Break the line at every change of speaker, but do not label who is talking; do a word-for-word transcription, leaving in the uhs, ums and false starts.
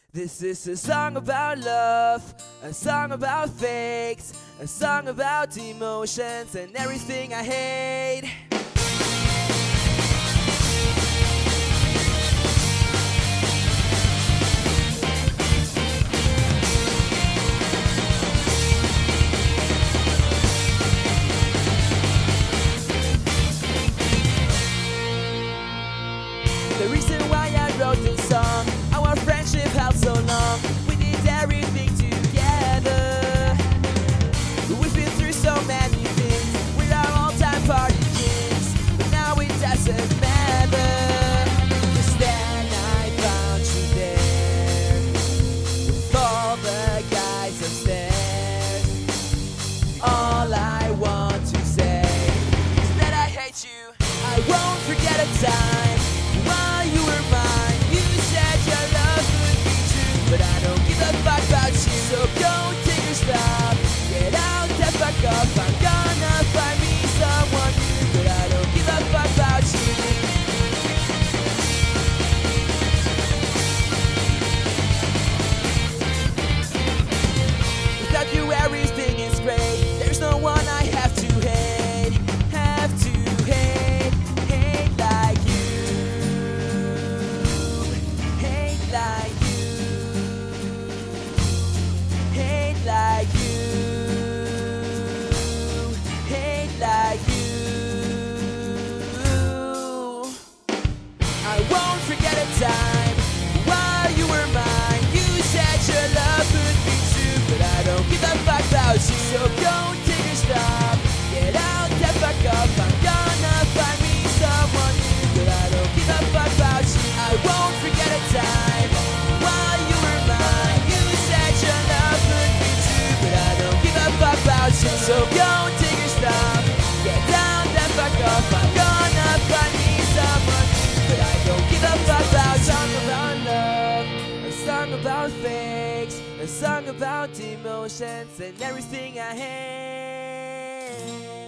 This is a song about love, a song about fakes, a song about emotions and everything I hate. The reason why I wrote this song, our friendship held so long. We did everything together. We've been through so many things. We're our all-time party kings, but now it doesn't matter. 'Cause then I found you there with all the guys upstairs. All I want to say is that I hate you. I won't forget a time while you were mine. You said your love would be true, but I don't give a fuck about you. So don't take your stop, get out the fuck up. I'm gonna find me someone new, but I don't give a fuck about you. Without you everything is great. There's no one I have to hate, have to hate, hate like you, hate like you, hate like you, hate like you. I won't forget a time while you were mine. You said your love would be true, but I don't give a fuck about you. So don't take your stop, get out the fuck up. I'm gonna find me someone new, but I don't give a fuck about you. I won't forget a time while you were mine. You said your love would be true, but I don't give a fuck about you. So don't take your stop, get down the fuck up. I'm gonna find me someone new, but I don't give a fuck about you. Song about love, a song about fakes, a song about emotions and everything I hate.